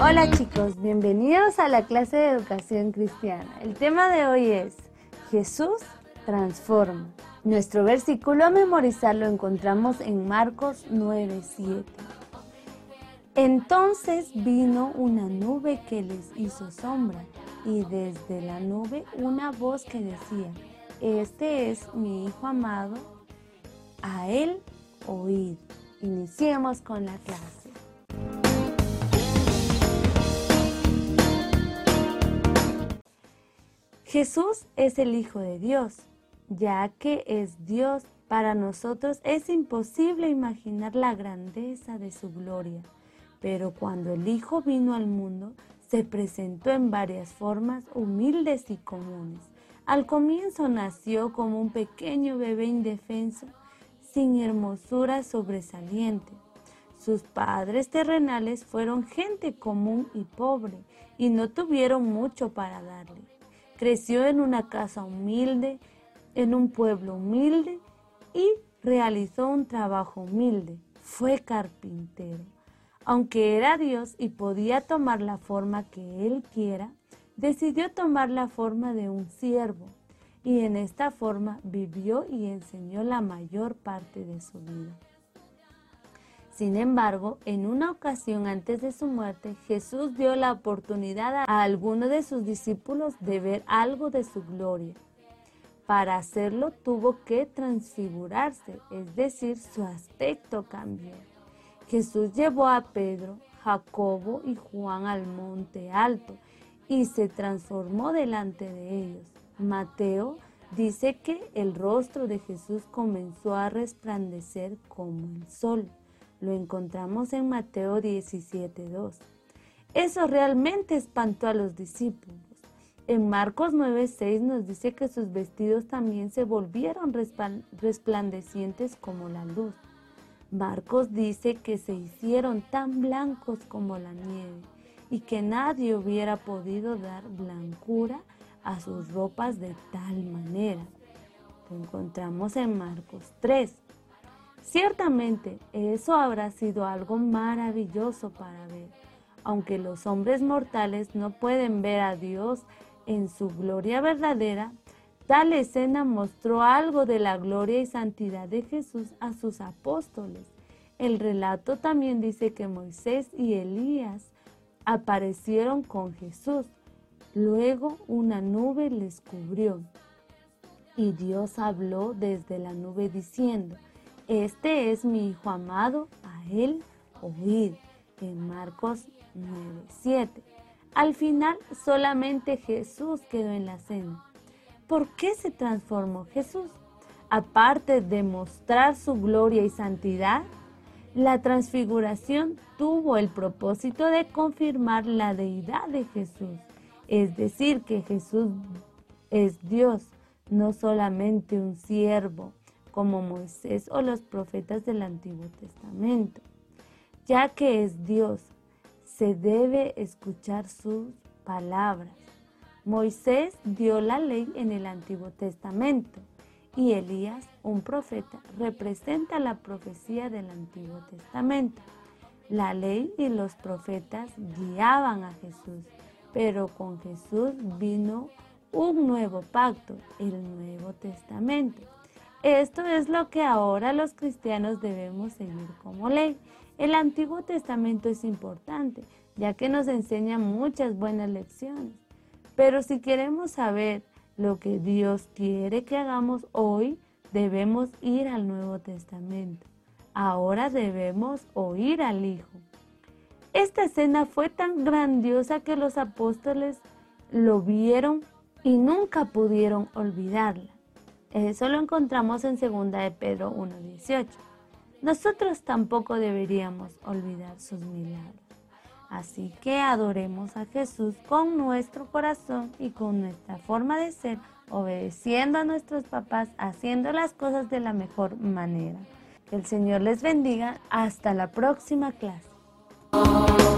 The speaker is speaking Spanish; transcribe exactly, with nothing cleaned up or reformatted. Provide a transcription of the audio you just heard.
Hola chicos, bienvenidos a la clase de educación cristiana. El tema de hoy es Jesús transforma. Nuestro versículo a memorizar lo encontramos en Marcos nueve siete. Entonces vino una nube que les hizo sombra, y desde la nube una voz que decía: Este es mi Hijo amado, a él oíd. Iniciemos con la clase. Jesús es el Hijo de Dios, ya que es Dios. Para nosotros es imposible imaginar la grandeza de su gloria, pero cuando el Hijo vino al mundo, se presentó en varias formas humildes y comunes. Al comienzo nació como un pequeño bebé indefenso, sin hermosura sobresaliente. Sus padres terrenales fueron gente común y pobre, y no tuvieron mucho para darle. Creció en una casa humilde, en un pueblo humilde, y realizó un trabajo humilde. Fue carpintero. Aunque era Dios y podía tomar la forma que Él quiera, decidió tomar la forma de un siervo, y en esta forma vivió y enseñó la mayor parte de su vida. Sin embargo, en una ocasión antes de su muerte, Jesús dio la oportunidad a alguno de sus discípulos de ver algo de su gloria. Para hacerlo tuvo que transfigurarse, es decir, su aspecto cambió. Jesús llevó a Pedro, Jacobo y Juan al monte alto y se transformó delante de ellos. Mateo dice que el rostro de Jesús comenzó a resplandecer como el sol. Lo encontramos en Mateo diecisiete dos. Eso realmente espantó a los discípulos. En Marcos nueve seis nos dice que sus vestidos también se volvieron resplandecientes como la luz. Marcos dice que se hicieron tan blancos como la nieve y que nadie hubiera podido dar blancura a sus ropas de tal manera. Lo encontramos en Marcos tres. Ciertamente, eso habrá sido algo maravilloso para ver. Aunque los hombres mortales no pueden ver a Dios en su gloria verdadera, tal escena mostró algo de la gloria y santidad de Jesús a sus apóstoles. El relato también dice que Moisés y Elías aparecieron con Jesús. Luego una nube les cubrió, y Dios habló desde la nube diciendo: Este es mi Hijo amado, a él oíd. En Marcos nueve siete. Al final, solamente Jesús quedó en la cena. ¿Por qué se transformó Jesús? Aparte de mostrar su gloria y santidad, la transfiguración tuvo el propósito de confirmar la deidad de Jesús. Es decir, que Jesús es Dios, no solamente un siervo, como Moisés o los profetas del Antiguo Testamento. Ya que es Dios, se debe escuchar sus palabras. Moisés dio la ley en el Antiguo Testamento y Elías, un profeta, representa la profecía del Antiguo Testamento. La ley y los profetas guiaban a Jesús, pero con Jesús vino un nuevo pacto, el Nuevo Testamento. Esto es lo que ahora los cristianos debemos seguir como ley. El Antiguo Testamento es importante, ya que nos enseña muchas buenas lecciones. Pero si queremos saber lo que Dios quiere que hagamos hoy, debemos ir al Nuevo Testamento. Ahora debemos oír al Hijo. Esta escena fue tan grandiosa que los apóstoles lo vieron y nunca pudieron olvidarla. Eso lo encontramos en segunda de Pedro uno dieciocho. Nosotros tampoco deberíamos olvidar sus milagros. Así que adoremos a Jesús con nuestro corazón y con nuestra forma de ser, obedeciendo a nuestros papás, haciendo las cosas de la mejor manera. Que el Señor les bendiga. Hasta la próxima clase.